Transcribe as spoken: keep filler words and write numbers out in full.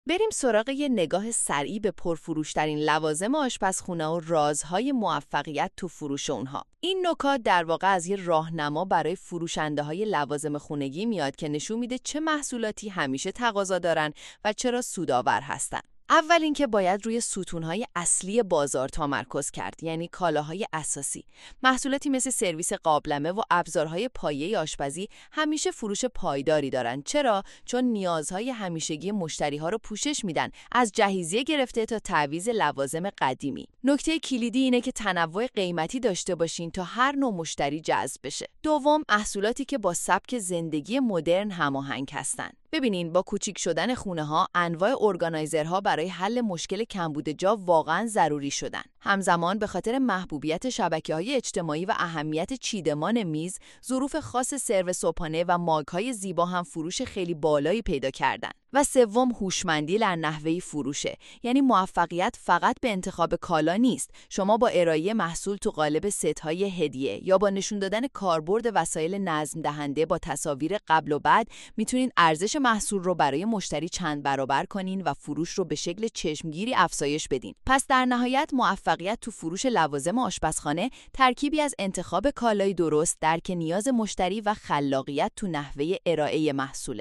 بریم سراغ یه نگاه سریع به پرفروش‌ترین لوازم آشپزخونه و رازهای موفقیت تو فروش اونها. این نکات در واقع از یه راهنما برای فروشنده‌های لوازم خونگی میاد که نشون میده چه محصولاتی همیشه تقاضا دارن و چرا سودآور هستن. اول اینکه باید روی ستونهای اصلی بازار تمرکز کرد، یعنی کالاهای اساسی. محصولاتی مثل سرویس قابلمه و ابزارهای پایه آشپزی همیشه فروش پایداری دارن. چرا؟ چون نیازهای همیشگی مشتری‌ها رو پوشش میدن، از جهیزیه گرفته تا تعویض لوازم قدیمی. نکته کلیدی اینه که تنوع قیمتی داشته باشین تا هر نوع مشتری جذب بشه. دوم، محصولاتی که با سبک زندگی مدرن هماهنگ هستن. ببینین، با کوچیک شدن خونه ها، انواع ارگانایزرها برای حل مشکل کمبود جا واقعاً ضروری شدن. همزمان به خاطر محبوبیت شبکه‌های اجتماعی و اهمیت چیدمان میز، ظروف خاص سرو صبحانه و ماگ‌های زیبا هم فروش خیلی بالایی پیدا کردن. و سوم، هوشمندی در نحوه فروشه. یعنی موفقیت فقط به انتخاب کالا نیست. شما با ارائه محصول تو قالب ست‌های هدیه یا با نشون دادن کاربرد وسایل نظم دهنده با تصاویر قبل و بعد میتونین ارزش محصول رو برای مشتری چند برابر کنین و فروش رو به شکل چشمگیری افزایش بدین. پس در نهایت موفقیت تو فروش لوازم آشپزخانه ترکیبی از انتخاب کالای درست، درک نیاز مشتری و خلاقیت تو نحوه ارائه محصول.